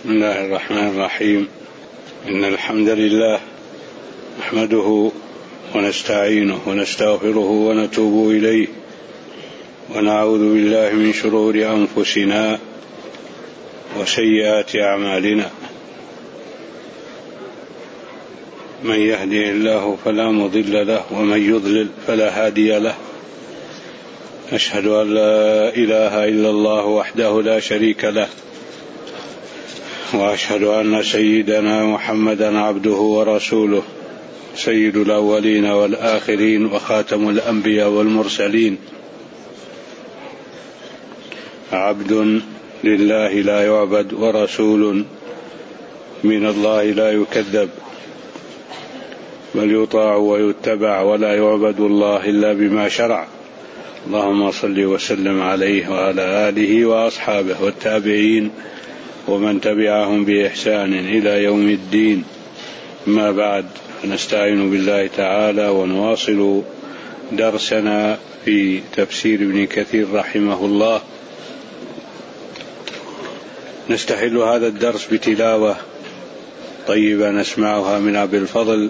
بسم الله الرحمن الرحيم. إن الحمد لله نحمده ونستعينه ونستغفره ونتوب إليه ونعوذ بالله من شرور أنفسنا وسيئات أعمالنا. من يهدي الله فلا مضل له ومن يضلل فلا هادي له. أشهد أن لا إله إلا الله وحده لا شريك له، وأشهد أن سيدنا محمدا عبده ورسوله، سيد الأولين والآخرين وخاتم الأنبياء والمرسلين، عبد لله لا يعبد ورسول من الله لا يكذب، بل يطاع ويتبع ولا يعبد الله إلا بما شرع. اللهم صل وسلم عليه وعلى آله وأصحابه والتابعين ومن تبعهم بإحسان إلى يوم الدين. ما بعد، فنستعين بالله تعالى ونواصل درسنا في تفسير ابن كثير رحمه الله. نستحل هذا الدرس بتلاوة طيبة نسمعها من أبي الفضل،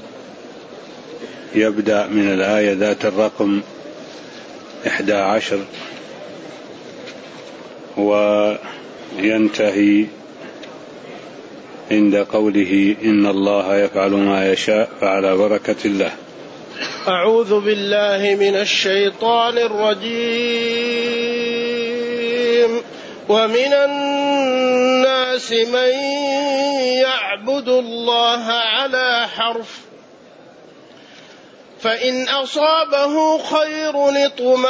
يبدأ من الآية ذات الرقم 11 وينتهي عند قوله إن الله يفعل ما يشاء، فعلى بركة الله. أعوذ بالله من الشيطان الرجيم. ومن الناس من يعبد الله على حرف، فإن أصابه خير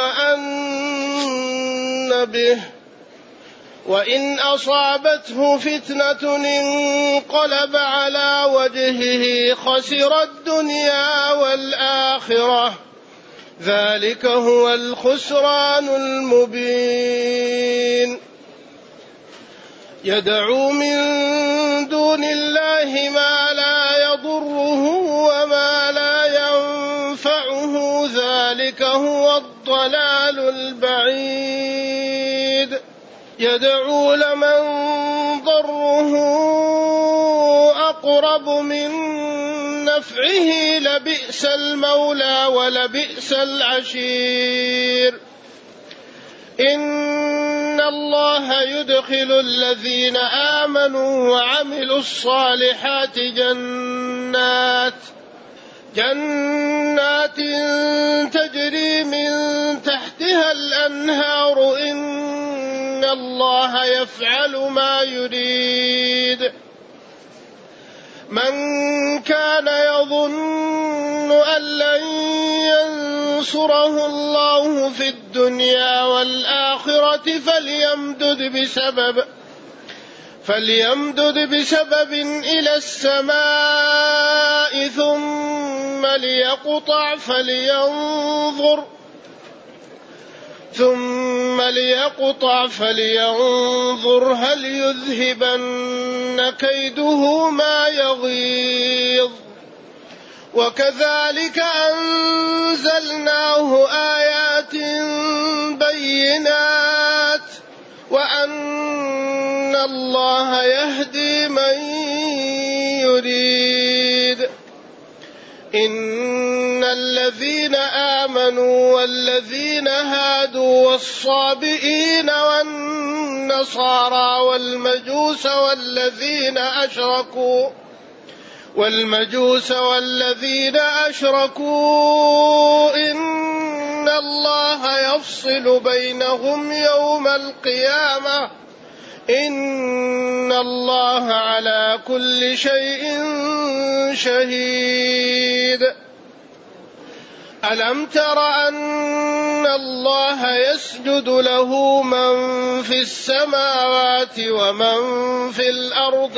اطمأن به، وإن أصابته فتنة انقلب على وجهه خسر الدنيا والآخرة، ذلك هو الخسران المبين. يدعو من دون الله ما لا يضره وما لا ينفعه، ذلك هو الضلال البعيد. يدعو لمن ضره أقرب من نفعه، لبئس المولى ولبئس العشير. إن الله يدخل الذين آمنوا وعملوا الصالحات جنات تجري من تحتها الأنهار، إن الله يفعل ما يريد. من كان يظن أن لن ينصره الله في الدنيا والآخرة فليمدد بسبب إلى السماء ثم ليقطع فلينظر هل يذهبن كيده ما يغيظ. وكذلك أنزلناه آيات بينات وأن الله يهدي من يريد. إن الذين آمنوا والذين هادوا والصابئين والنصارى والمجوس والذين أشركوا إن الله يفصل بينهم يوم القيامة، إن الله على كل شيء شهيد. ألم تر أن الله يسجد له من في السماوات ومن في الأرض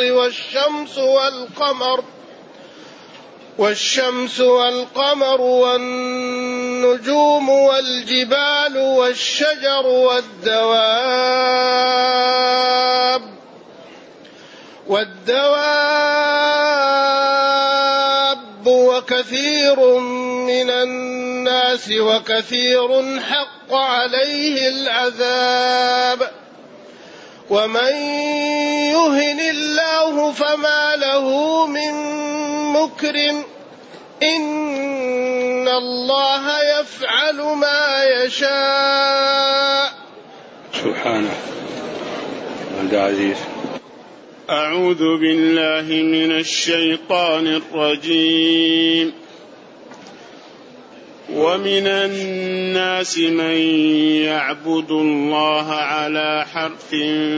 والشمس والقمر والنجوم والجبال والشجر والدواب وكثير من الناس وكثير حق عليه العذاب. ومن يهن الله فما له من مكرم إن الله يفعل ما يشاء. سبحانه. عبد العزيز. أعوذ بالله من الشيطان الرجيم. ومن الناس من يعبد الله على حرف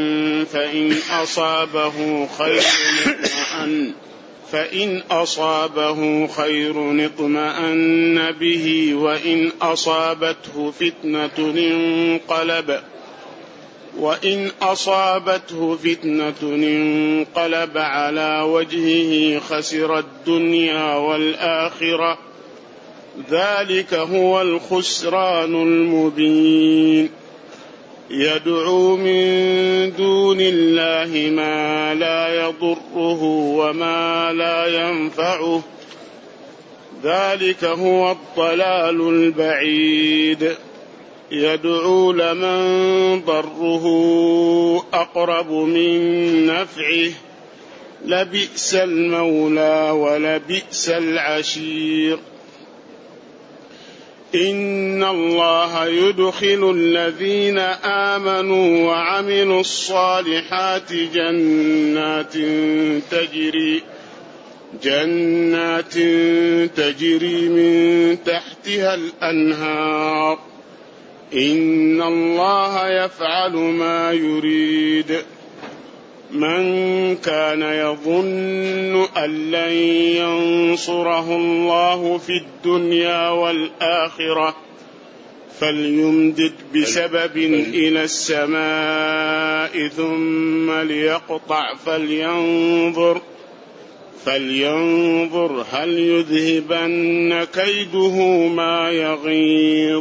فإن أصابه خير اطمأن به وإن أصابته فتنة انقلب على وجهه خسر الدنيا والآخرة ذلك هو الخسران المبين. يدعو من دون الله ما لا يضره وما لا ينفعه ذلك هو الضلال البعيد. يدعو لمن ضره أقرب من نفعه لبئس المولى ولبئس العشير. إن الله يدخل الذين آمنوا وعملوا الصالحات جنات تجري من تحتها الأنهار. إن الله يفعل ما يريد. من كان يظن أن لن ينصره الله في الدنيا والآخرة فليمدد بسبب إلى السماء ثم ليقطع فلينظر هل يذهبن كيده ما يغيظ.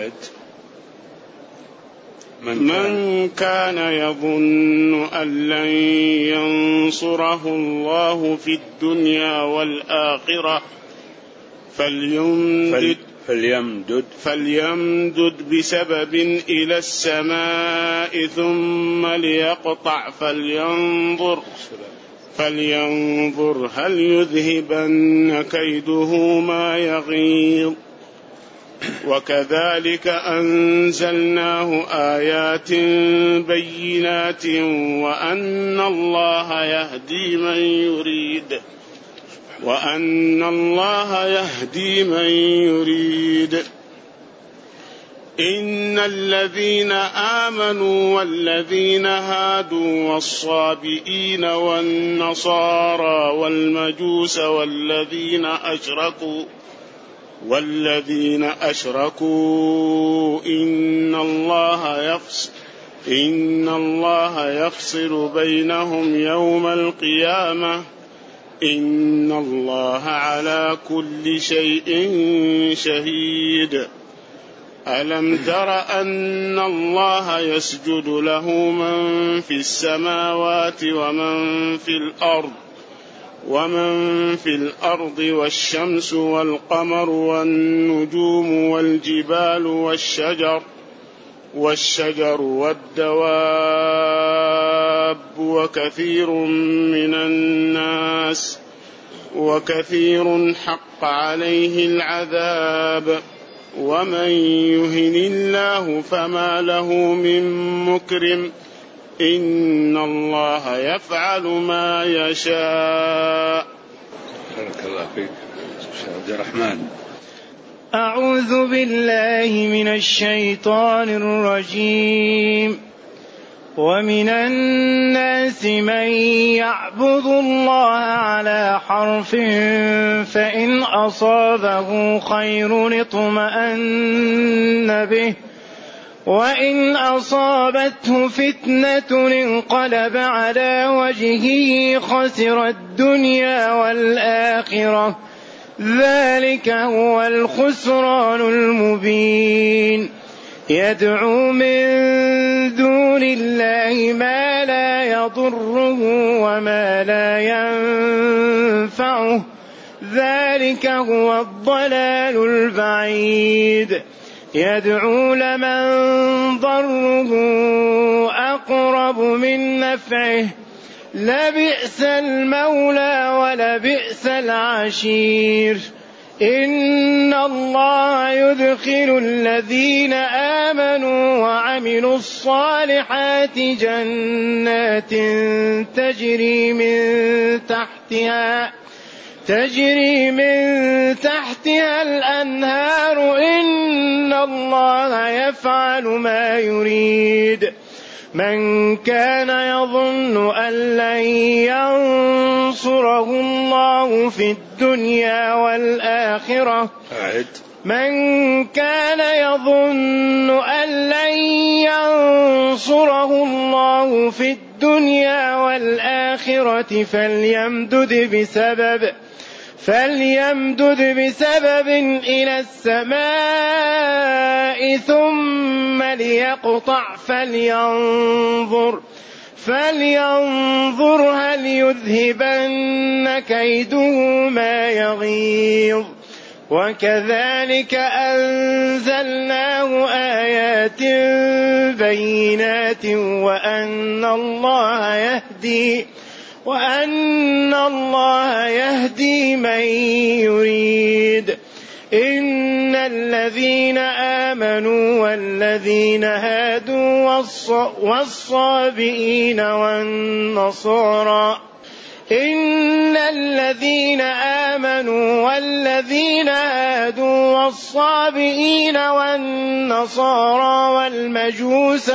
من كان يظن أن لن ينصره الله في الدنيا والآخرة فليمدد بسبب إلى السماء ثم ليقطع فلينظر هل يذهبن كيده ما يغيظ. وكذلك أنزلناه آيات بينات وأن الله يهدي من يريد. إن الذين آمنوا والذين هادوا والصابئين والنصارى والمجوس والذين أشركوا إن الله يفصل بينهم يوم القيامة إن الله على كل شيء شهيد. ألم تر أن الله يسجد له من في السماوات ومن في الأرض والشمس والقمر والنجوم والجبال والشجر والدواب وكثير حق عليه العذاب. ومن يهن الله فما له من مكرم إن الله يفعل ما يشاء. بارك الله فيك. عبد الرحمن. أعوذ بالله من الشيطان الرجيم. ومن الناس من يعبد الله على حرف فإن أصابه خير اطمأن به وإن أصابته فتنة انقلب على وجهه خسر الدنيا والآخرة ذلك هو الخسران المبين. يدعو من دون الله ما لا يضره وما لا ينفعه ذلك هو الضلال البعيد. يدعو لمن ضره أقرب من نفعه لبئس المولى ولبئس العشير. إن الله يدخل الذين آمنوا وعملوا الصالحات جنات تجري من تحتها الأنهار. إن الله يفعل ما يريد. من كان يظن أن لن ينصره الله في الدنيا والآخرة فليمدد بسبب إلى السماء ثم ليقطع فلينظر هل يذهبن كيده ما يغيظ. وكذلك أنزلناه آيات بينات وأن الله يهدي من يريد. إن الذين آمنوا والذين هادوا والصابئين والنصارى والمجوس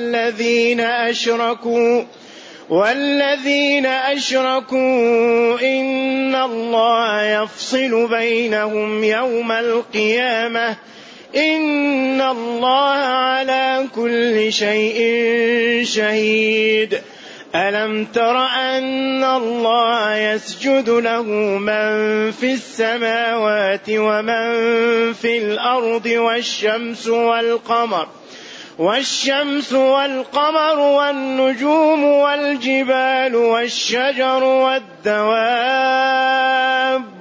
والذين أشركوا إن الله يفصل بينهم يوم القيامة. إن الله على كل شيء شهيد. ألم تر أن الله يسجد له من في السماوات ومن في الأرض والشمس والقمر والنجوم والجبال والشجر والدواب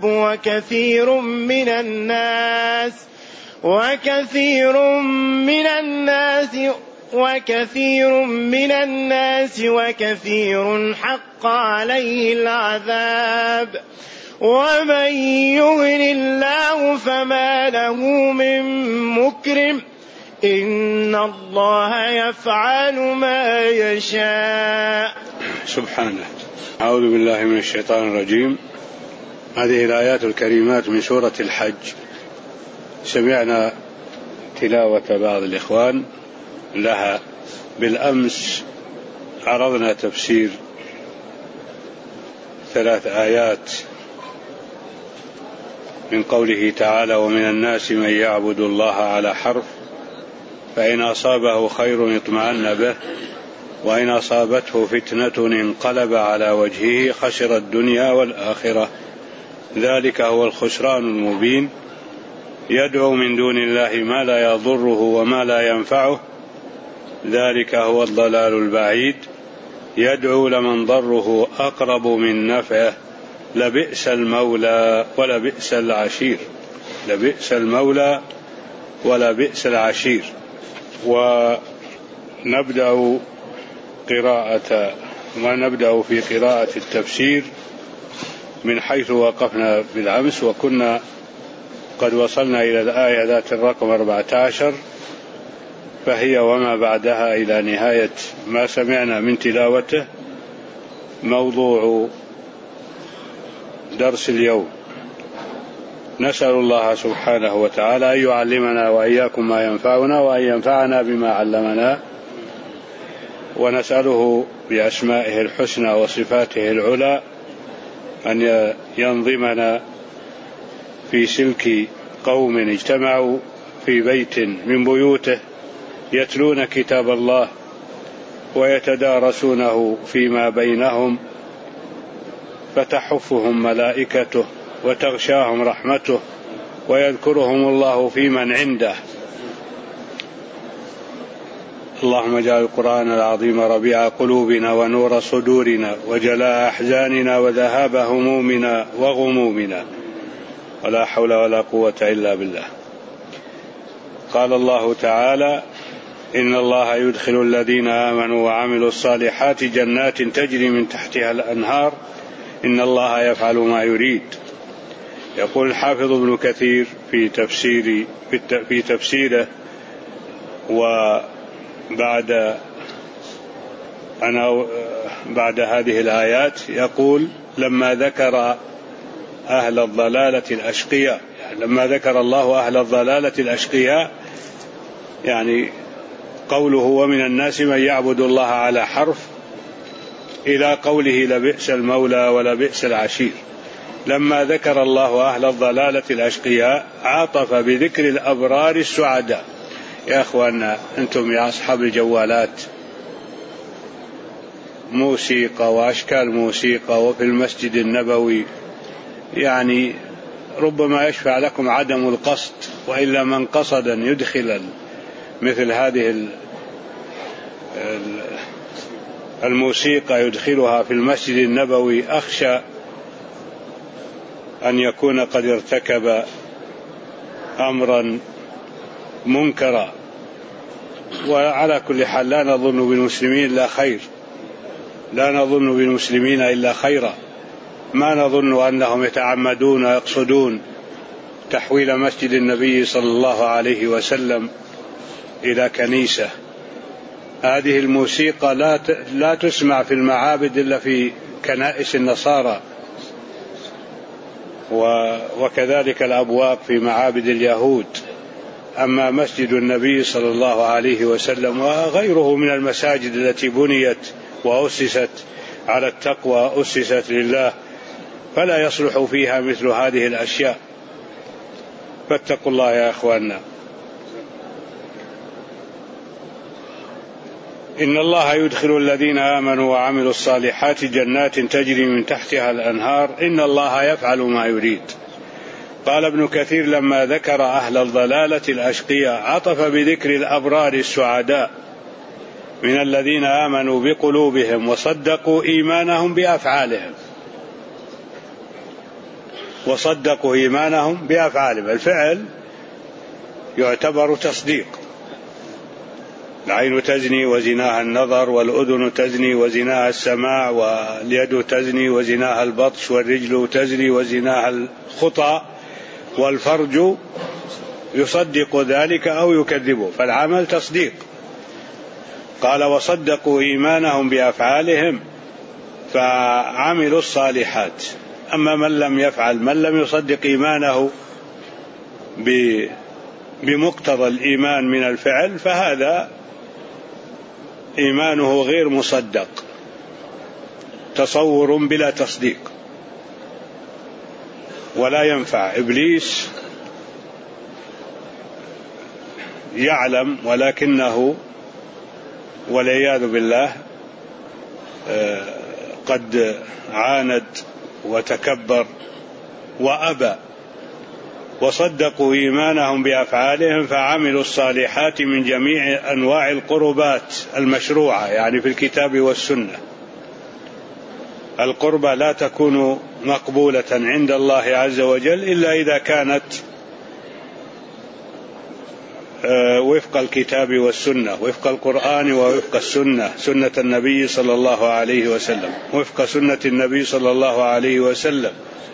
وكثير حق عليه العذاب. ومن يهن الله فما له من مكرم. إن الله يفعل ما يشاء. سبحانه. أعوذ بالله من الشيطان الرجيم. هذه الآيات الكريمات من سورة الحج. سمعنا تلاوة بعض الإخوان لها بالأمس. عرضنا تفسير 3 آيات من قوله تعالى: ومن الناس من يعبد الله على حرف فإن أصابه خير اطمأن به وإن أصابته فتنة انقلب على وجهه خسر الدنيا والآخرة ذلك هو الخسران المبين. يدعو من دون الله ما لا يضره وما لا ينفعه ذلك هو الضلال البعيد. يدعو لمن ضره أقرب من نفعه لبئس المولى ولبئس العشير. لبئس المولى ولبئس العشير. ونبدأ في قراءة التفسير من حيث وقفنا بالأمس، وكنا قد وصلنا إلى الآية ذات الرقم 14، فهي وما بعدها إلى نهاية ما سمعنا من تلاوته موضوع درس اليوم. نسأل الله سبحانه وتعالى أن يعلمنا وإياكم ما ينفعنا وأن ينفعنا بما علمنا، ونسأله بأسمائه الحسنى وصفاته العلى أن ينظمنا في سلك قوم اجتمعوا في بيت من بيوته يتلون كتاب الله ويتدارسونه فيما بينهم فتحفهم ملائكته وتغشاهم رحمته ويذكرهم الله في من عنده. اللهم اجعل القرآن العظيم ربيع قلوبنا ونور صدورنا وجلاء أحزاننا وذهاب همومنا وغمومنا، ولا حول ولا قوة إلا بالله. قال الله تعالى: إن الله يدخل الذين آمنوا وعملوا الصالحات جنات تجري من تحتها الأنهار إن الله يفعل ما يريد. يقول الحافظ ابن كثير في تفسيره بعد هذه الآيات يقول لما ذكر أهل الضلالة الأشقياء، لما ذكر الله أهل الضلالة الأشقياء يعني قوله ومن الناس من يعبد الله على حرف إلى قوله لبئس المولى ولبئس العشير. لما ذكر الله أهل الضلالة الأشقياء عاطف بذكر الأبرار السعداء. يا أخوانا أنتم يا أصحاب الجوالات موسيقى وأشكال موسيقى وفي المسجد النبوي يعني ربما يشفع لكم عدم القصد، وإلا من قصد أن يدخل مثل هذه الموسيقى يدخلها في المسجد النبوي أخشى أن يكون قد ارتكب أمرا منكرا. وعلى كل حال لا نظن بالمسلمين إلا خير، لا نظن بالمسلمين إلا خيرا، ما نظن أنهم يتعمدون ويقصدون تحويل مسجد النبي صلى الله عليه وسلم إلى كنيسة. هذه الموسيقى لا تسمع في المعابد إلا في كنائس النصارى، وكذلك الأبواق في معابد اليهود. أما مسجد النبي صلى الله عليه وسلم وغيره من المساجد التي بنيت وأسست على التقوى أسست لله فلا يصلح فيها مثل هذه الأشياء، فاتقوا الله يا أخواننا. إن الله يدخل الذين آمنوا وعملوا الصالحات جنات تجري من تحتها الأنهار إن الله يفعل ما يريد. قال ابن كثير لما ذكر أهل الضلالة الأشقياء عطف بذكر الأبرار السعداء من الذين آمنوا بقلوبهم وصدقوا إيمانهم بأفعالهم، وصدقوا إيمانهم بأفعالهم. الفعل يعتبر تصديق، العين تزني وزناها النظر، والأذن تزني وزناها السماع، واليد تزني وزناها البطش، والرجل تزني وزناها الخطى، والفرج يصدق ذلك أو يكذبه، فالعمل تصديق. قال وصدقوا إيمانهم بأفعالهم فعملوا الصالحات. أما من لم يفعل، من لم يصدق إيمانه بمقتضى الإيمان من الفعل، فهذا إيمانه غير مصدق، تصور بلا تصديق، ولا ينفع. إبليس يعلم ولكنه والعياذ بالله قد عاند وتكبر وأبى. وصدقوا إيمانهم بأفعالهم فعملوا الصالحات من جميع أنواع القربات المشروعة، يعني في الكتاب والسنة. القربة لا تكون مقبولة عند الله عز وجل إلا إذا كانت وفق الكتاب والسنة، وفق القرآن ووفق السنة، سنة النبي صلى الله عليه وسلم، وفق سنة النبي صلى الله عليه وسلم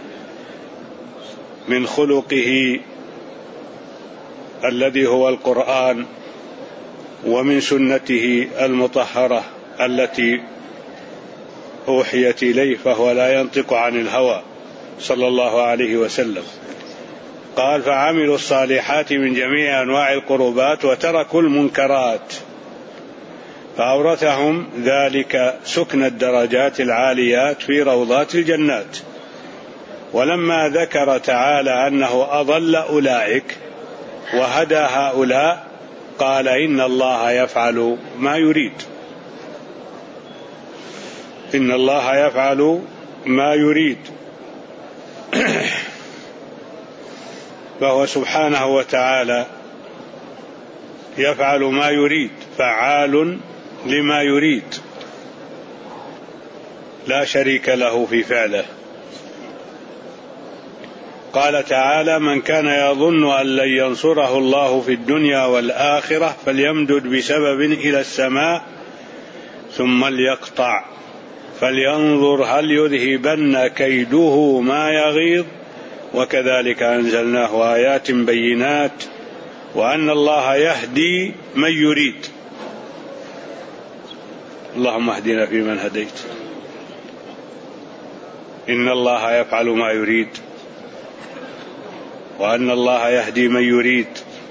من خلقه الذي هو القرآن، ومن سنته المطهرة التي أوحيت إليه، فهو لا ينطق عن الهوى صلى الله عليه وسلم. قال فعملوا الصالحات من جميع أنواع القربات وتركوا المنكرات، فأورثهم ذلك سكن الدرجات العاليات في روضات الجنات. ولما ذكر تعالى أنه أضل أولئك وهدى هؤلاء قال إن الله يفعل ما يريد، إن الله يفعل ما يريد. فهو سبحانه وتعالى يفعل ما يريد، فعال لما يريد، لا شريك له في فعله. قال تعالى: من كان يظن أن لن ينصره الله في الدنيا والآخرة فليمدد بسبب إلى السماء ثم ليقطع فلينظر هل يذهبن كيده ما يغيظ. وكذلك أنزلناه آيات بينات وأن الله يهدي من يريد. اللهم اهدنا فيمن هديت، إن الله يفعل ما يريد، وأن الله يهدي من يريد.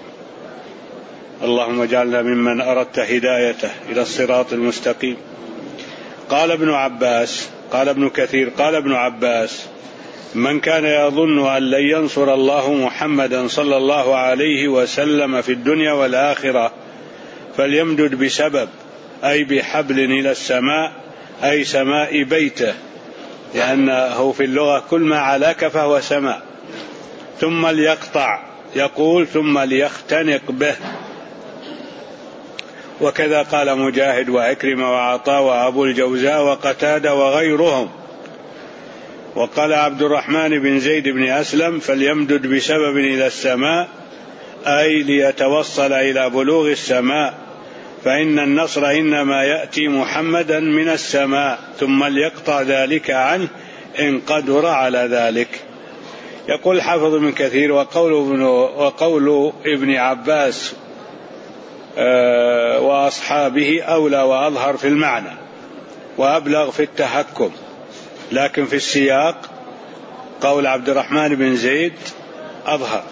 اللهم اجعلنا ممن أردت هدايته إلى الصراط المستقيم. قال ابن كثير قال ابن عباس: من كان يظن أن لن ينصر الله محمدا صلى الله عليه وسلم في الدنيا والآخرة فليمدد بسبب، أي بحبل إلى السماء، أي سماء بيته، لأنه في اللغة كل ما علاك فهو سماء. ثم ليقطع، يقول ثم ليختنق به. وكذا قال مجاهد وعكرمة وعطاء وأبو الجوزاء وقتادة وغيرهم. وقال عبد الرحمن بن زيد بن أسلم: فليمدد بسبب إلى السماء، أي ليتوصل إلى بلوغ السماء، فإن النصر إنما يأتي محمدا من السماء، ثم ليقطع ذلك عنه إن قدر على ذلك. يقول حافظ ابن كثير: وقول ابن عباس وأصحابه أولى وأظهر في المعنى وأبلغ في التحكم، لكن في السياق قول عبد الرحمن بن زيد أظهر.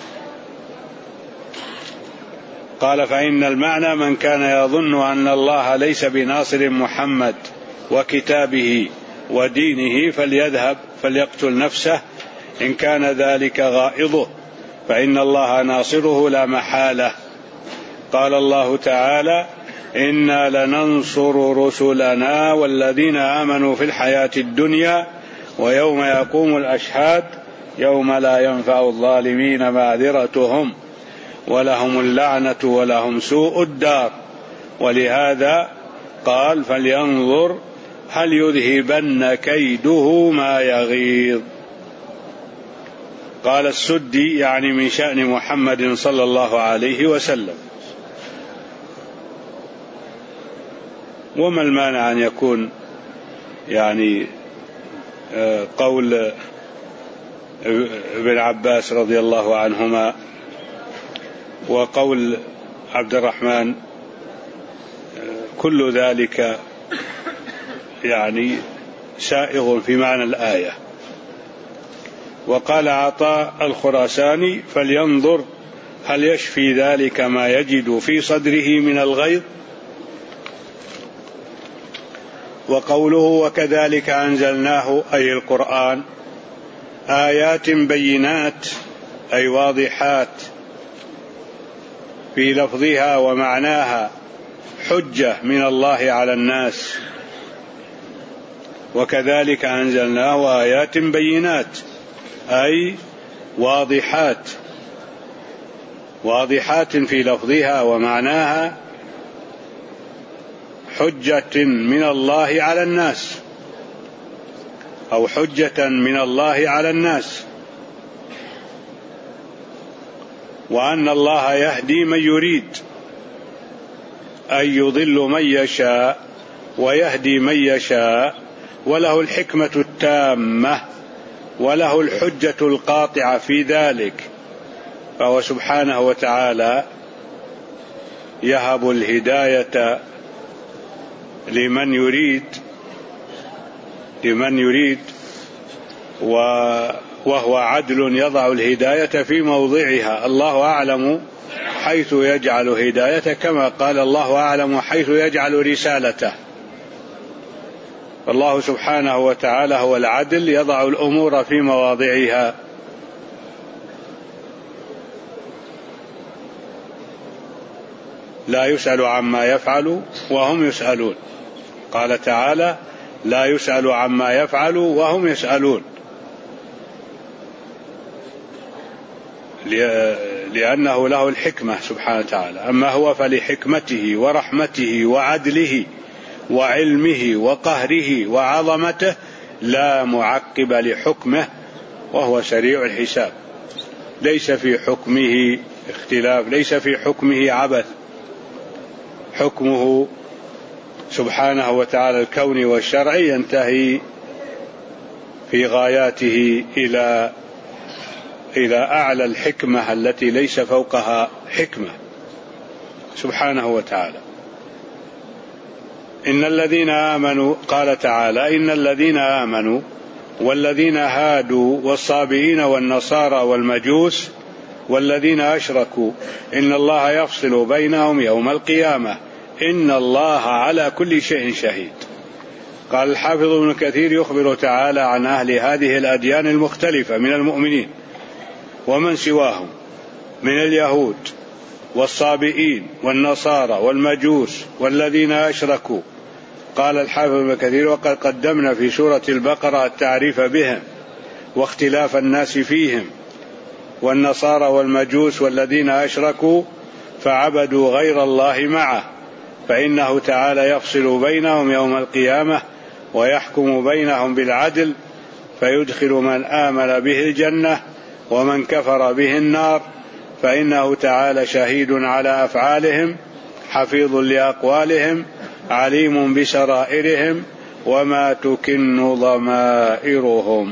قال: فإن المعنى من كان يظن أن الله ليس بناصر محمد وكتابه ودينه فليذهب فليقتل نفسه إن كان ذلك غائضه، فإن الله ناصره لا محالة. قال الله تعالى: إنا لننصر رسلنا والذين آمنوا في الحياة الدنيا ويوم يقوم الأشهاد يوم لا ينفع الظالمين معذرتهم ولهم اللعنة ولهم سوء الدار. ولهذا قال: فلينظر هل يذهبن كيده ما يغيظ. قال السدي: يعني من شأن محمد صلى الله عليه وسلم. وما المانع أن يكون يعني قول ابن عباس رضي الله عنهما وقول عبد الرحمن كل ذلك يعني سائغ في معنى الآية. وقال عطاء الخراساني: فلينظر هل يشفي ذلك ما يجد في صدره من الغيظ. وقوله: وكذلك أنزلناه، أي القرآن، آيات بينات، أي واضحات في لفظها ومعناها، حجة من الله على الناس. وكذلك أنزلناه آيات بينات، أي واضحات في لفظها ومعناها، حجة من الله على الناس، أو حجة من الله على الناس. وأن الله يهدي من يريد، أي يضل من يشاء ويهدي من يشاء، وله الحكمة التامة وله الحجة القاطعة في ذلك. فهو سبحانه وتعالى يهب الهداية لمن يريد وهو عدل يضع الهداية في موضعها. الله أعلم حيث يجعل هدايته، كما قال: الله أعلم حيث يجعل رسالته. فالله سبحانه وتعالى هو العدل يضع الأمور في مواضعها. لا يسأل عما يفعل وهم يسألون. قال تعالى: لا يسأل عما يفعل وهم يسألون، لأنه له الحكمة سبحانه وتعالى. أما هو فلحكمته ورحمته وعدله وعلمه وقهره وعظمته لا معقب لحكمه، وهو سريع الحساب. ليس في حكمه اختلاف، ليس في حكمه عبث، حكمه سبحانه وتعالى الكوني والشرعي ينتهي في غاياته إلى أعلى الحكمة التي ليس فوقها حكمة سبحانه وتعالى. إن الذين آمنوا، قال تعالى: إن الذين آمنوا والذين هادوا والصابئين والنصارى والمجوس والذين أشركوا إن الله يفصل بينهم يوم القيامة إن الله على كل شيء شهيد. قال الحافظ ابن كثير: يخبر تعالى عن أهل هذه الأديان المختلفة من المؤمنين ومن سواهم من اليهود والصابئين والنصارى والمجوس والذين أشركوا. قال الحافظ ابن كثير: وقد قدمنا في سورة البقرة التعريف بهم واختلاف الناس فيهم. والنصارى والمجوس والذين أشركوا فعبدوا غير الله معه، فإنه تعالى يفصل بينهم يوم القيامة ويحكم بينهم بالعدل، فيدخل من آمن به الجنة ومن كفر به النار، فإنه تعالى شهيد على أفعالهم حفيظ لأقوالهم عليم بسرائرهم وما تكن ضمائرهم.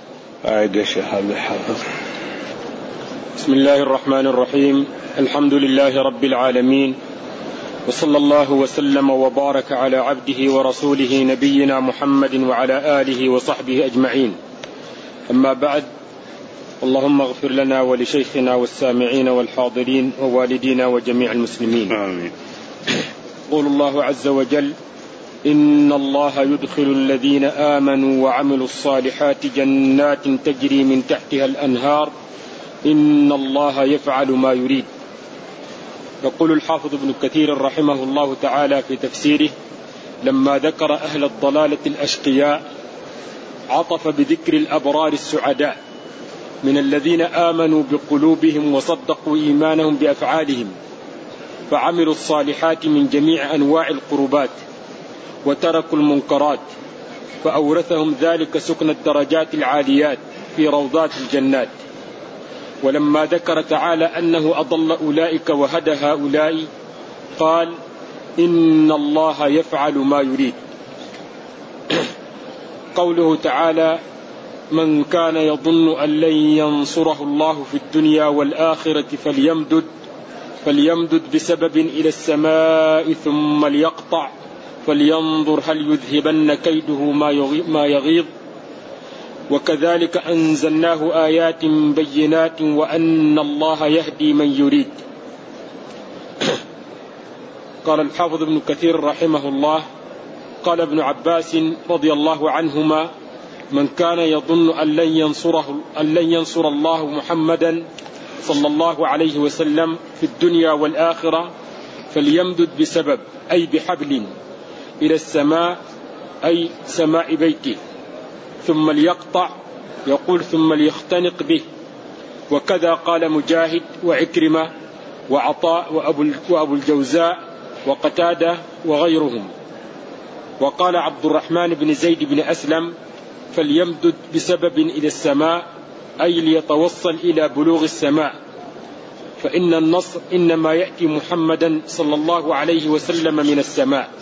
بسم الله الرحمن الرحيم. الحمد لله رب العالمين، وصلى الله وسلم وبارك على عبده ورسوله نبينا محمد وعلى آله وصحبه أجمعين. أما بعد، اللهم اغفر لنا ولشيخنا والسامعين والحاضرين ووالدينا وجميع المسلمين. آمين. يقول الله عز وجل: إن الله يدخل الذين آمنوا وعملوا الصالحات جنات تجري من تحتها الأنهار إن الله يفعل ما يريد. يقول الحافظ ابن كثير رحمه الله تعالى في تفسيره: لما ذكر أهل الضلالة الأشقياء عطف بذكر الأبرار السعداء من الذين آمنوا بقلوبهم وصدقوا إيمانهم بأفعالهم فعملوا الصالحات من جميع أنواع القربات وتركوا المنكرات، فأورثهم ذلك سكن الدرجات العاليات في روضات الجنات. ولما ذكر تعالى أنه أضل أولئك وهدى هؤلاء قال: إن الله يفعل ما يريد. قوله تعالى: من كان يظن أن لن ينصره الله في الدنيا والآخرة فليمدد بسبب إلى السماء ثم ليقطع فلينظر هل يذهبن كيده ما يغيظ. وكذلك أنزلناه آيات بينات وأن الله يهدي من يريد. قال الحافظ ابن كثير رحمه الله: قال ابن عباس رضي الله عنهما: من كان يظن أن لن ينصر الله محمدا صلى الله عليه وسلم في الدنيا والآخرة فليمدد بسبب أي بحبل إلى السماء أي سماء بيته، ثم ليقطع يقول ثم ليختنق به. وكذا قال مجاهد وعكرمة وعطاء وأبو الجوزاء وقتادة وغيرهم. وقال عبد الرحمن بن زيد بن أسلم: فليمدد بسبب إلى السماء أي ليتوصل إلى بلوغ السماء، فإن النصر إنما يأتي محمدا صلى الله عليه وسلم من السماء.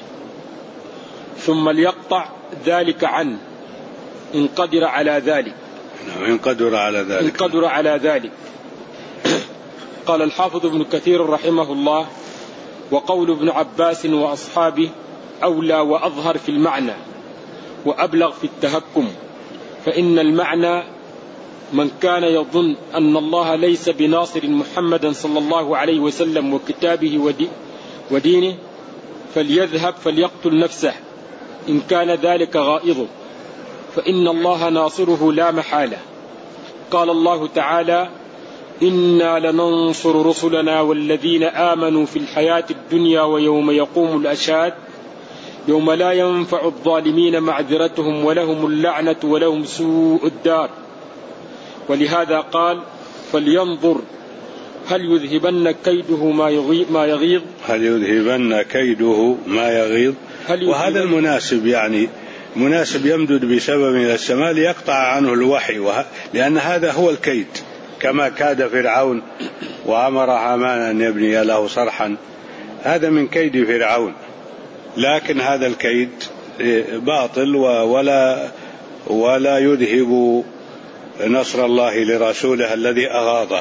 ثم ليقطع ذلك عنه إن قدر على ذلك. إن قدر على ذلك. قال الحافظ ابن كثير رحمه الله: وقول ابن عباس وأصحابه أولى وأظهر في المعنى وأبلغ في التهكم، فإن المعنى من كان يظن أن الله ليس بناصر محمدا صلى الله عليه وسلم وكتابه ودينه فليذهب فليقتل نفسه إن كان ذلك غائظه، فإن الله ناصره لا محالة. قال الله تعالى: إنا لننصر رسلنا والذين آمنوا في الحياة الدنيا ويوم يقوم الأشهاد يوم لا ينفع الظالمين معذرتهم ولهم اللعنة ولهم سوء الدار. ولهذا قال: فلينظر هل يذهبن كيده ما يغيظ. هل يذهبن كيده ما يغيظ. وهذا المناسب، يعني مناسب يمدد بسبب إلى السماء ليقطع عنه الوحي، لأن هذا هو الكيد. كما كاد فرعون وأمر هامان أن يبني له صرحا، هذا من كيد فرعون، لكن هذا الكيد باطل ولا يذهب نصر الله لرسوله الذي أغاضه.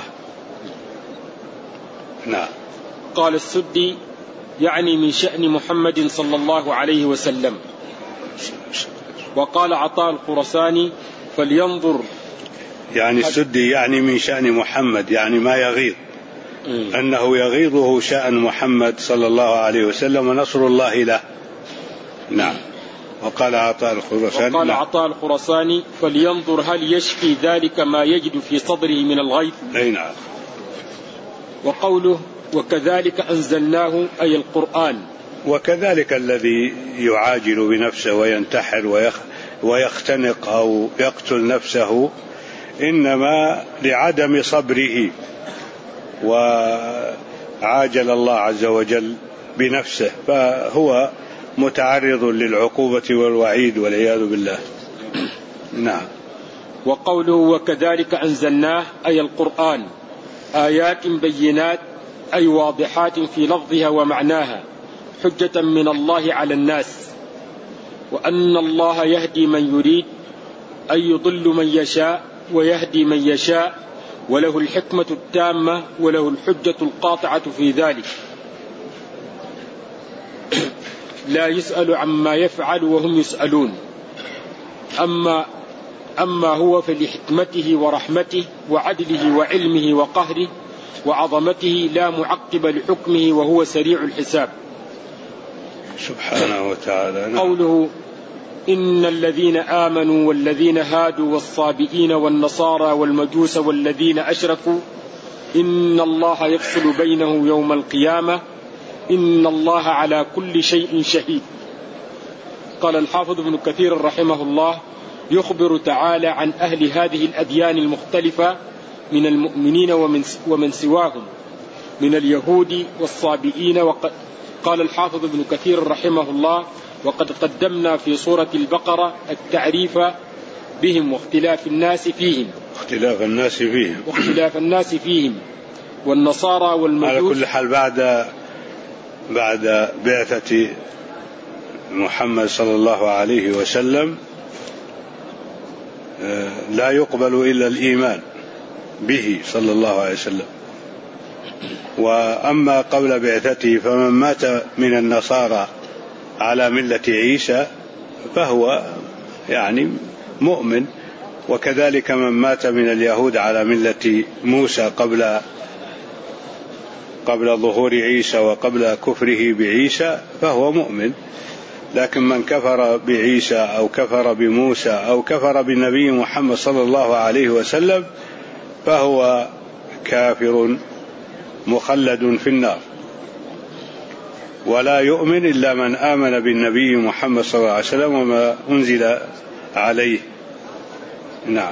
نعم. قال السدي يعني من شأن محمد صلى الله عليه وسلم. وقال عطاء الخرساني فلينظر، يعني السدي يعني من شأن محمد، يعني ما يغيظ، أنه يغيظه شأن محمد صلى الله عليه وسلم ونصر الله له. نعم. وقال عطاء الخرساني فلينظر هل يشفي ذلك ما يجد في صدره من الغيظ. نعم. وقوله وكذلك أنزلناه أي القرآن. وكذلك الذي يعاجل بنفسه وينتحر ويختنق أو يقتل نفسه إنما لعدم صبره، وعاجل الله عز وجل بنفسه، فهو متعرض للعقوبة والوعيد والعياذ بالله. نعم. وقوله وكذلك أنزلناه أي القرآن آيات بينات أي واضحات في لفظها ومعناها حجة من الله على الناس، وأن الله يهدي من يريد أي يضل من يشاء ويهدي من يشاء، وله الحكمة التامة وله الحجة القاطعة في ذلك، لا يسأل عما يفعل وهم يسألون. أما هو فلحكمته ورحمته وعدله وعلمه وقهره وعظمته لا معقب لحكمه وهو سريع الحساب سبحانه وتعالى. قوله إن الذين آمنوا والذين هادوا والصابئين والنصارى والمجوس والذين أشركوا إن الله يفصل بينهم يوم القيامة إن الله على كل شيء شهيد. قال الحافظ ابن كثير رحمه الله يخبر تعالى عن أهل هذه الأديان المختلفة من المؤمنين ومن سواهم من اليهود والصابئين. قال الحافظ ابن كثير رحمه الله وقد قدمنا في سورة البقرة التعريف بهم واختلاف الناس فيهم والنصارى والمجوس. على كل حال بعد بعثة محمد صلى الله عليه وسلم لا يقبل إلا الإيمان به صلى الله عليه وسلم. وأما قبل بعثته فمن مات من النصارى على ملة عيسى فهو يعني مؤمن، وكذلك من مات من اليهود على ملة موسى قبل ظهور عيسى وقبل كفره بعيسى فهو مؤمن. لكن من كفر بعيسى أو كفر بموسى أو كفر بالنبي محمد صلى الله عليه وسلم فهو كافر مخلد في النار، ولا يؤمن إلا من آمن بالنبي محمد صلى الله عليه وسلم وما أنزل عليه. نعم.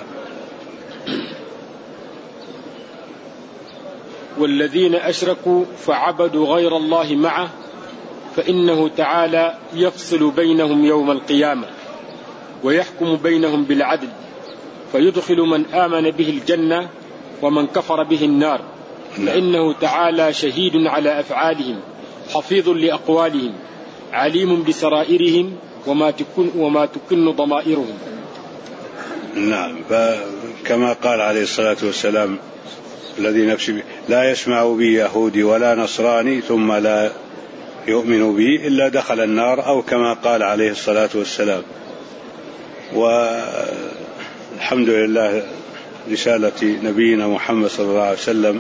والذين أشركوا فعبدوا غير الله معه فإنه تعالى يفصل بينهم يوم القيامة ويحكم بينهم بالعدل فيدخل من آمن به الجنة ومن كفر به النار، فإنه تعالى شهيد على أفعالهم حفيظ لأقوالهم عليم بسرائرهم وما تكن ضمائرهم. نعم. كما قال عليه الصلاة والسلام الذي نفسي به لا يسمع بي يهودي ولا نصراني ثم لا يؤمن بي إلا دخل النار، أو كما قال عليه الصلاة والسلام. والحمد لله رسالة نبينا محمد صلى الله عليه وسلم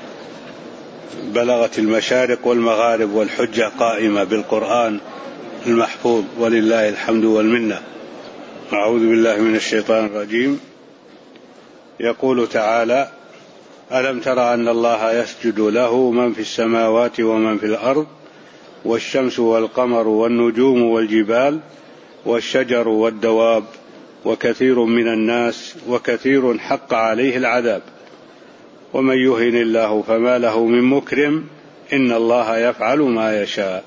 بلغت المشارق والمغارب والحجة قائمة بالقرآن المحفوظ ولله الحمد والمنة. أعوذ بالله من الشيطان الرجيم. يقول تعالى ألم تر أن الله يسجد له من في السماوات ومن في الأرض والشمس والقمر والنجوم والجبال والشجر والدواب وكثير من الناس وكثير حق عليه العذاب ومن يهن الله فما له من مكرم إن الله يفعل ما يشاء.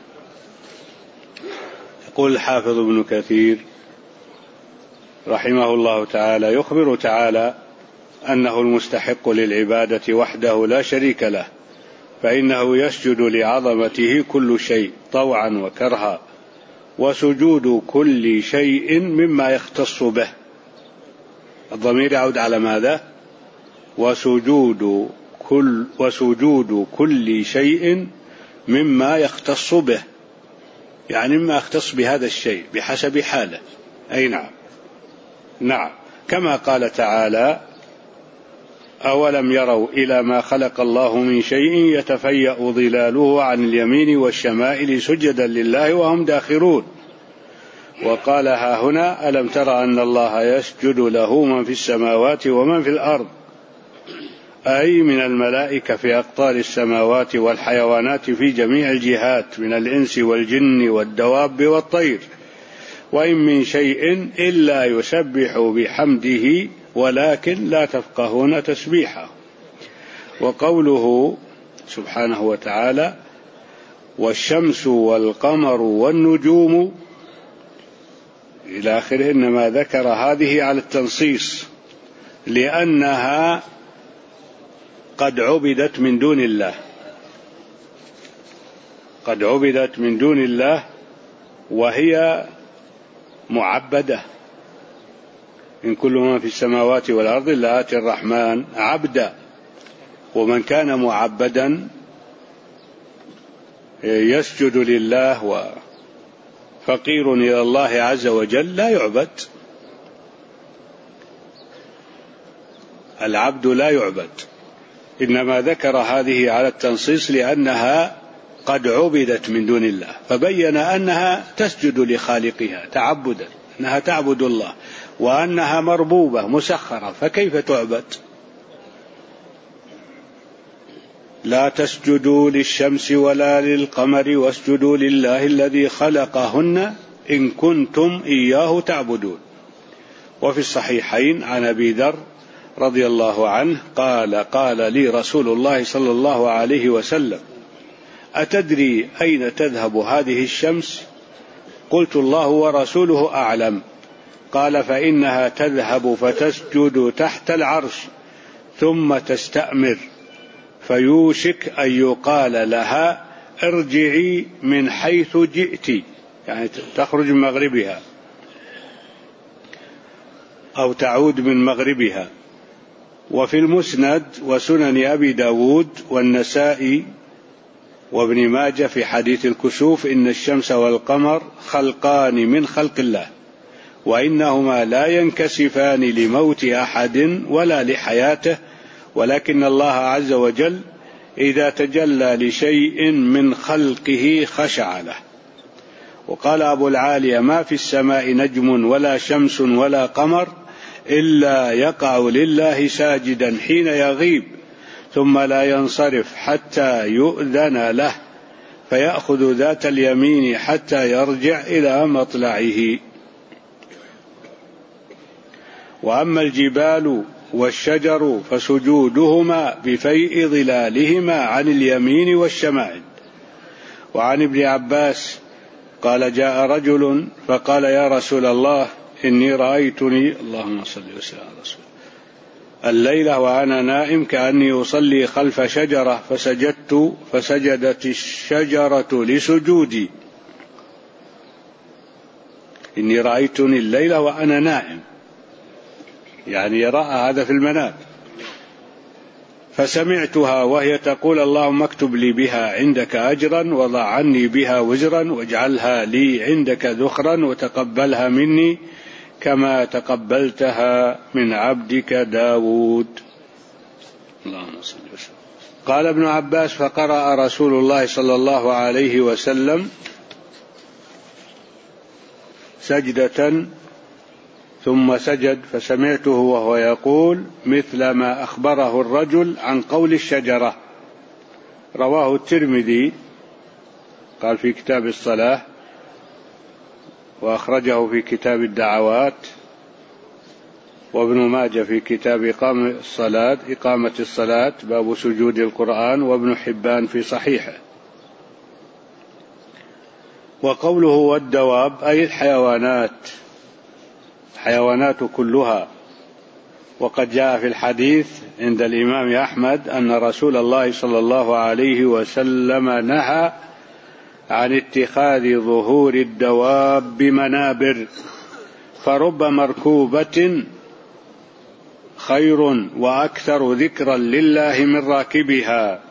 يقول الحافظ ابن كثير رحمه الله تعالى يخبر تعالى أنه المستحق للعبادة وحده لا شريك له، فإنه يسجد لعظمته كل شيء طوعا وكرها، وسجود كل شيء مما يختص به. الضمير يعود على ماذا؟ وسجود كل شيء مما يختص به، يعني مما يختص بهذا الشيء بحسب حاله. أي نعم، كما قال تعالى: أولم يروا إلى ما خلق الله من شيء يتفيأ ظلاله عن اليمين والشمائل سجدا لله وهم داخرون. وقال: ها هنا ألم تر أن الله يسجد له من في السماوات ومن في الأرض، أي من الملائكة في أقطار السماوات والحيوانات في جميع الجهات من الإنس والجن والدواب والطير، وإن من شيء إلا يسبح بحمده ولكن لا تفقهون تسبيحه. وقوله سبحانه وتعالى: والشمس والقمر والنجوم إلى آخره، إنما ذكر هذه على التنصيص لأنها قد عبدت من دون الله، وهي معبدة. إن كل ما في السماوات والأرض إلا آتي الرحمن عبدا، ومن كان معبدا يسجد لله وفقير إلى الله عز وجل لا يعبد. العبد لا يعبد، إنما ذكر هذه على التنصيص لأنها قد عبدت من دون الله، فبين أنها تسجد لخالقها تعبدا، أنها تعبد الله، وأنها مربوبة مسخرة، فكيف تعبد؟ لا تسجدوا للشمس ولا للقمر واسجدوا لله الذي خلقهن إن كنتم إياه تعبدون. وفي الصحيحين عن أبي ذر رضي الله عنه قال لي رسول الله صلى الله عليه وسلم: أتدري أين تذهب هذه الشمس؟ قلت: الله ورسوله أعلم. قال: فإنها تذهب فتسجد تحت العرش ثم تستأمر، فيوشك أن يقال لها: ارجعي من حيث جئت، يعني تخرج من مغربها أو تعود من مغربها. وفي المسند وسنن أبي داود والنسائي وابن ماجه في حديث الكسوف: إن الشمس والقمر خلقان من خلق الله، وإنهما لا ينكسفان لموت أحد ولا لحياته، ولكن الله عز وجل إذا تجلى لشيء من خلقه خشع له. وقال أبو العالية: ما في السماء نجم ولا شمس ولا قمر إلا يقع لله ساجدا حين يغيب، ثم لا ينصرف حتى يؤذن له، فيأخذ ذات اليمين حتى يرجع إلى مطلعه. وأما الجبال والشجر فسجودهما بفيء ظلالهما عن اليمين والشمائل. وعن ابن عباس قال: جاء رجل فقال: يا رسول الله، إني رأيتني اللهم صل وسلم على رسول الليلة وأنا نائم كأني أصلي خلف شجرة فسجدت فسجدت الشجرة لسجودي. إني رأيتني الليلة وأنا نائم، يعني رأى هذا في المنام، فسمعتها وهي تقول: اللهم اكتب لي بها عندك أجرا وضع عني بها وزرا واجعلها لي عندك ذخرا وتقبلها مني كما تقبلتها من عبدك داود. اللهم صل وسلم. قال ابن عباس: فقرأ رسول الله صلى الله عليه وسلم سجدة ثم سجد، فسمعته وهو يقول مثل ما أخبره الرجل عن قول الشجرة. رواه الترمذي قال في كتاب الصلاة، وأخرجه في كتاب الدعوات، وابن ماجه في كتاب إقامة الصلاة باب سجود القرآن، وابن حبان في صحيحه. وقوله والدواب أي الحيوانات كلها، وقد جاء في الحديث عند الإمام أحمد أن رسول الله صلى الله عليه وسلم نهى عن اتخاذ ظهور الدواب منابر، فرب مركوبة خير وأكثر ذكرا لله من راكبها.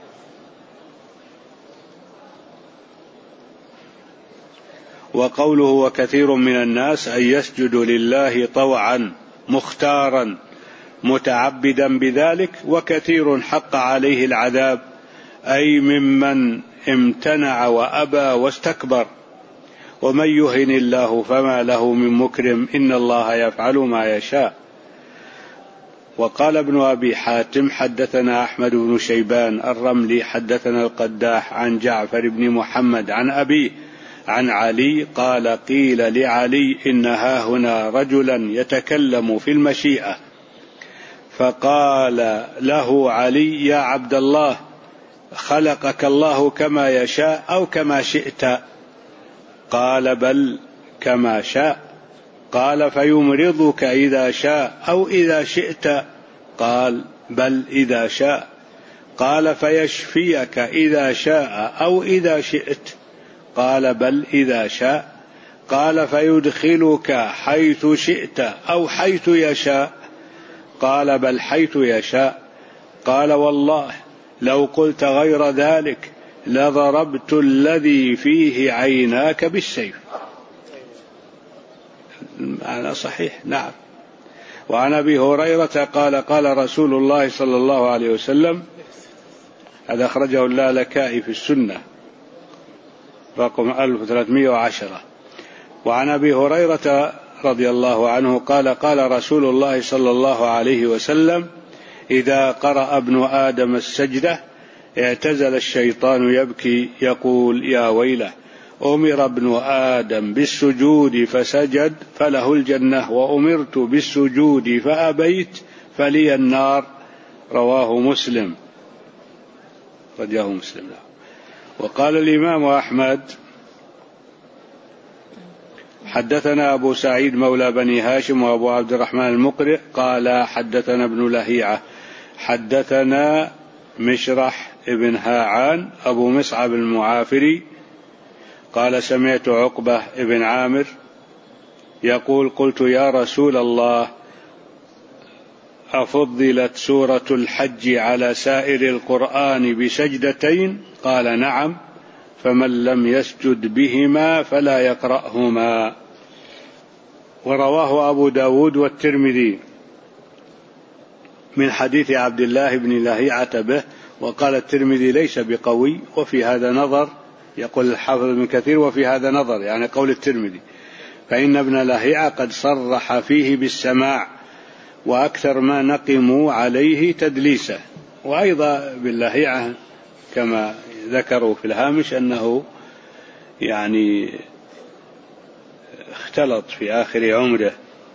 وقوله وكثير من الناس أن يسجد لله طوعا مختارا متعبدا بذلك، وكثير حق عليه العذاب، أي ممن امتنع وأبى واستكبر. ومن يهن الله فما له من مكرم، إن الله يفعل ما يشاء. وقال ابن أبي حاتم حدثنا أحمد بن شيبان الرملي حدثنا القداح عن جعفر بن محمد عن أبيه عن علي قال قيل لعلي إن هاهنا رجلا يتكلم في المشيئة، فقال له علي يا عبد الله خلقك الله كما يشاء أو كما شئت؟ قال بل كما شاء. قال فيمرضك إذا شاء أو إذا شئت؟ قال بل إذا شاء. قال فيشفيك إذا شاء أو إذا شئت؟ قال بل إذا شاء. قال فيدخلك حيث شئت أو حيث يشاء؟ قال بل حيث يشاء. قال والله لو قلت غير ذلك لضربت الذي فيه عيناك بالسيف. المعنى صحيح. نعم. وعن أبي هريرة قال قال رسول الله صلى الله عليه وسلم، هذا أخرجه اللالكائي في السنة رقم 1310. وعن أبي هريرة رضي الله عنه قال قال رسول الله صلى الله عليه وسلم إذا قرأ ابن آدم السجدة اعتزل الشيطان يبكي يقول يا ويله أمر ابن آدم بالسجود فسجد فله الجنة، وأمرت بالسجود فأبيت فلي النار. رواه مسلم. رجاه مسلم. وقال الإمام أحمد حدثنا أبو سعيد مولى بني هاشم وأبو عبد الرحمن المقرئ قال حدثنا ابن لهيعة حدثنا مشرح ابن هاعان أبو مصعب المعافري قال سمعت عقبة ابن عامر يقول قلت يا رسول الله أفضلت سورة الحج على سائر القرآن بسجدتين؟ قال نعم، فمن لم يسجد بهما فلا يقرأهما. ورواه أبو داود والترمذي من حديث عبد الله بن لهيعة به، وقال الترمذي ليس بقوي، وفي هذا نظر. يقول الحافظ ابن كثير وفي هذا نظر، يعني قول الترمذي، فإن ابن لهيعة قد صرح فيه بالسماع، وأكثر ما نقموا عليه تدليسه. وأيضا باللهيعة كما ذكروا في الهامش أنه يعني اختلط في آخر عمره،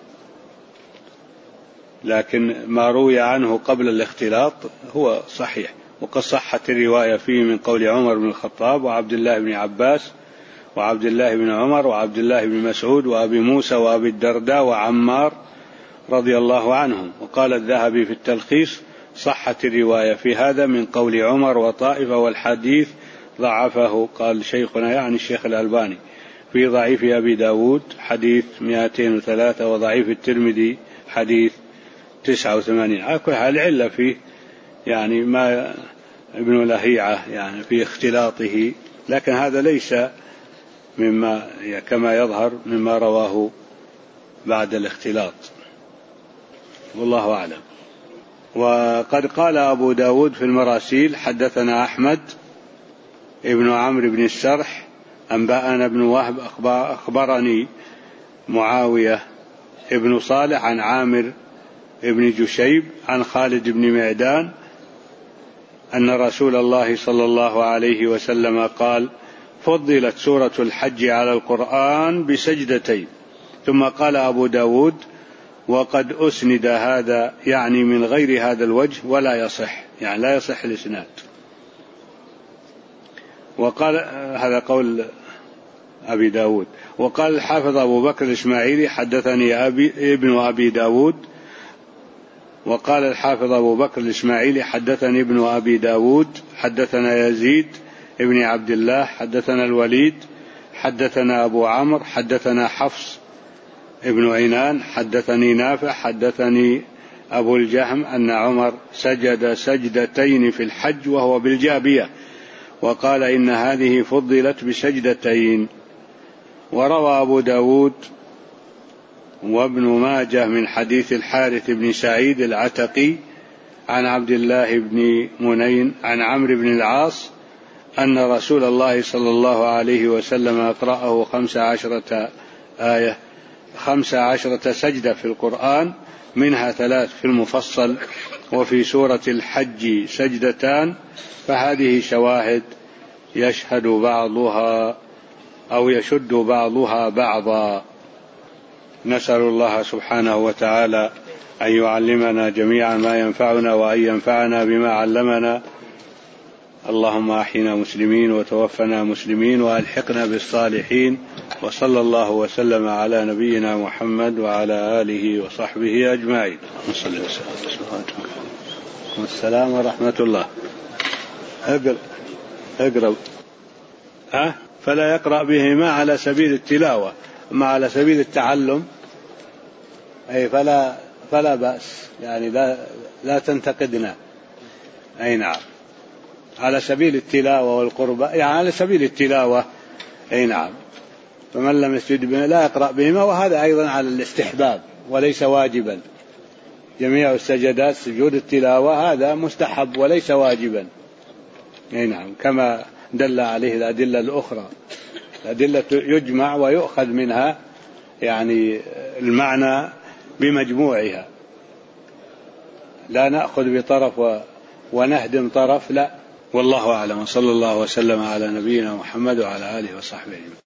لكن ما روي عنه قبل الاختلاط هو صحيح. وقد صحت الرواية فيه من قول عمر بن الخطاب وعبد الله بن عباس وعبد الله بن عمر وعبد الله بن مسعود وأبي موسى وأبي الدرداء وعمار رضي الله عنهم. وقال الذهبي في التلخيص صحت الرواية في هذا من قول عمر وطائفة، والحديث ضعفه. قال شيخنا يعني الشيخ الألباني في ضعيف أبي داود حديث 203، وضعيف الترمذي حديث 89. على كل حال العلة فيه يعني ما ابن لهيعة يعني في اختلاطه، لكن هذا ليس مما كما يظهر مما رواه بعد الاختلاط، والله أعلم. وقد قال أبو داود في المراسيل حدثنا أحمد ابن عمرو بن السرح أنبأنا ابن وهب أخبرني معاوية ابن صالح عن عامر ابن جشيب عن خالد بن معدان أن رسول الله صلى الله عليه وسلم قال فضلت سورة الحج على القرآن بسجدتين. ثم قال أبو داود وقد أسند هذا يعني من غير هذا الوجه ولا يصح، يعني لا يصح الإسناد. وقال هذا قول أبي داود. وقال الحافظ أبو بكر الإسماعيلي حدثني ابن أبي داود وقال الحافظ أبو بكر الإسماعيلي حدثني ابن أبي داود حدثنا يزيد ابن عبد الله حدثنا الوليد حدثنا أبو عمرو حدثنا حفص ابن عينان حدثني نافع حدثني أبو الجهم أن عمر سجد سجدتين في الحج وهو بالجابية، وقال إن هذه فضلت بسجدتين. وروى أبو داود وابن ماجه من حديث الحارث بن سعيد العتقي عن عبد الله بن منين عن عمرو بن العاص أن رسول الله صلى الله عليه وسلم أقرأه 15 سجدة في القرآن، منها 3 في المفصل، وفي سورة الحج سجدتان، فهذه شواهد يشهد بعضها أو يشد بعضها بعضا. نسأل الله سبحانه وتعالى أن يعلمنا جميعا ما ينفعنا وأن ينفعنا بما علمنا. اللهم أحينا مسلمين وتوفنا مسلمين وألحقنا بالصالحين، وصلى الله وسلم على نبينا محمد وعلى آله وصحبه أجمعين. والسلام ورحمة الله. اقرأ فلا يقرأ بهما على سبيل التلاوة، أما على سبيل التعلم أي فلا بأس، يعني لا تنتقدنا. أي نعم، على سبيل التلاوة والقربة، يعني على سبيل التلاوة. أي نعم، فمن لم يسجد بهما لا يقرأ بهما، وهذا أيضا على الاستحباب وليس واجبا. جميع السجدات سجود التلاوة هذا مستحب وليس واجبا. أي نعم، كما دل عليه الأدلة الأخرى. الأدلة يجمع ويؤخذ منها يعني المعنى بمجموعها، لا نأخذ بطرف ونهدم طرف، لا. والله أعلم، صلى الله وسلم على نبينا محمد وعلى آله وصحبه.